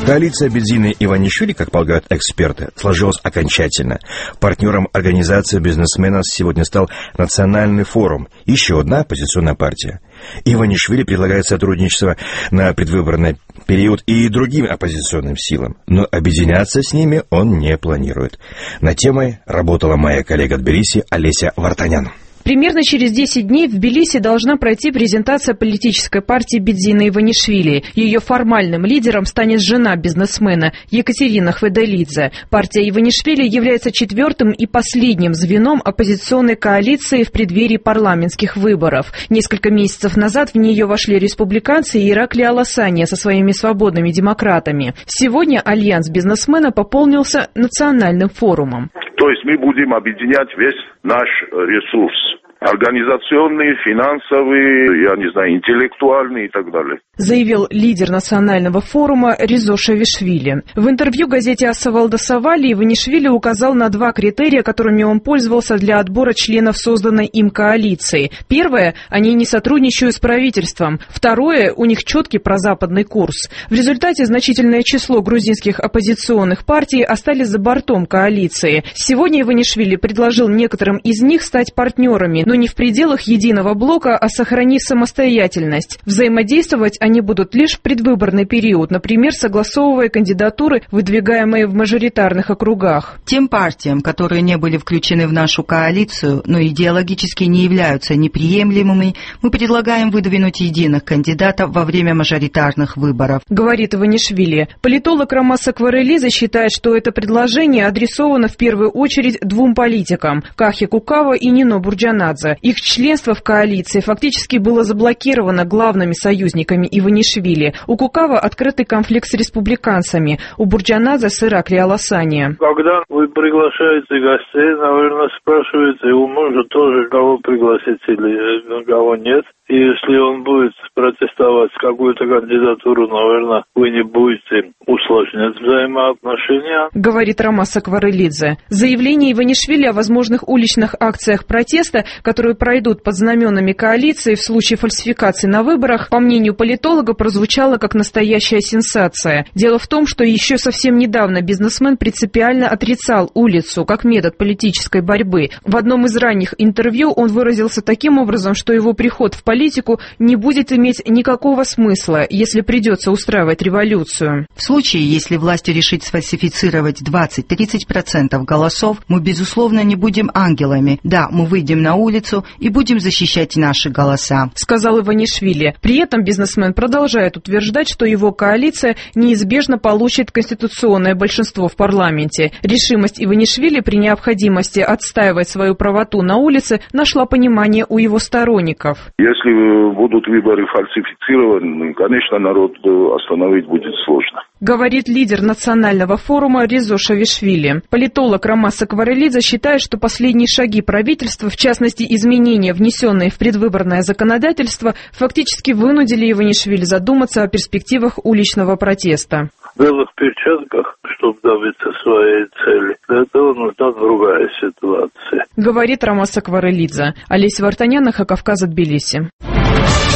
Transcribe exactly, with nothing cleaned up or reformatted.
Коалиция Бедзины Иванишвили, как полагают эксперты, сложилась окончательно. Партнером организации бизнесменов сегодня стал Национальный форум, еще одна оппозиционная партия. Иванишвили предлагает сотрудничество на предвыборный период и другим оппозиционным силам, но объединяться с ними он не планирует. Над темой работала моя коллега Тбилиси Олеся Вартанян. Примерно через десять дней в Тбилиси должна пройти презентация политической партии Бедзины Иванишвили. Ее формальным лидером станет жена бизнесмена Екатерина Хведалидзе. Партия Иванишвили является четвертым и последним звеном оппозиционной коалиции в преддверии парламентских выборов. Несколько месяцев назад в нее вошли республиканцы и Иракли Аласания со своими свободными демократами. Сегодня альянс бизнесмена пополнился национальным форумом. То есть мы будем объединять весь наш ресурс. Организационный, финансовый, я не знаю, интеллектуальный и так далее. Заявил лидер национального форума Резо Шавишвили. В интервью газете «Асавалда Савали» Иванишвили указал на два критерия, которыми он пользовался для отбора членов созданной им коалиции. Первое – они не сотрудничают с правительством. Второе – у них четкий прозападный курс. В результате значительное число грузинских оппозиционных партий остались за бортом коалиции. Сегодня Иванишвили предложил некоторым из них стать партнерами, но не в пределах единого блока, а сохранив самостоятельность. Взаимодействовать они будут лишь в предвыборный период, например, согласовывая кандидатуры, выдвигаемые в мажоритарных округах. Тем партиям, которые не были включены в нашу коалицию, но идеологически не являются неприемлемыми, мы предлагаем выдвинуть единых кандидатов во время мажоритарных выборов. Говорит Иванишвили. Политолог Ромас Акварелидзе считает, что это предложение адресовано в первую очередь двум политикам – Кахи Кукава и Нино Бурджанадзе. Их членство в коалиции фактически было заблокировано главными союзниками Иванишвили. У Кукава открытый конфликт с республиканцами, у Бурджанадзе с Иракли Аласания. Когда вы приглашаете гостей, наверное, спрашиваете у мужа тоже, кого пригласить или кого нет. И если он будет протестовать какую-то кандидатуру, наверное, вы не будете усложнять взаимоотношения. Говорит Ромас Акварелидзе. Заявление Иванишвили о возможных уличных акциях протеста, которые пройдут под знаменами коалиции в случае фальсификации на выборах, по мнению политолога, прозвучало как настоящая сенсация. Дело в том, что еще совсем недавно бизнесмен принципиально отрицал улицу как метод политической борьбы. В одном из ранних интервью он выразился таким образом, что его приход в политику не будет иметь никакого смысла, если придется устраивать революцию. В случае, если власть решит сфальсифицировать двадцать-тридцать процентов голосов, мы, безусловно, не будем ангелами. Да, мы выйдем на улицу и будем защищать наши голоса, сказал Иванишвили. При этом бизнесмен продолжает утверждать, что его коалиция неизбежно получит конституционное большинство в парламенте. Решимость Иванишвили при необходимости отстаивать свою правоту на улице нашла понимание у его сторонников. Если будут выборы фальсифицированы, конечно, народ остановить будет сложно. Говорит лидер национального форума Резо Шавишвили. Политолог Ромас Акварелидзе считает, что последние шаги правительства, в частности изменения, внесенные в предвыборное законодательство, фактически вынудили Иванишвили задуматься о перспективах уличного протеста. В белых перчатках, чтобы добиться своей цели, для этого нужна другая ситуация. Говорит Ромас Акварелидзе. Олеся Вартанян, Кавказ, Тбилиси.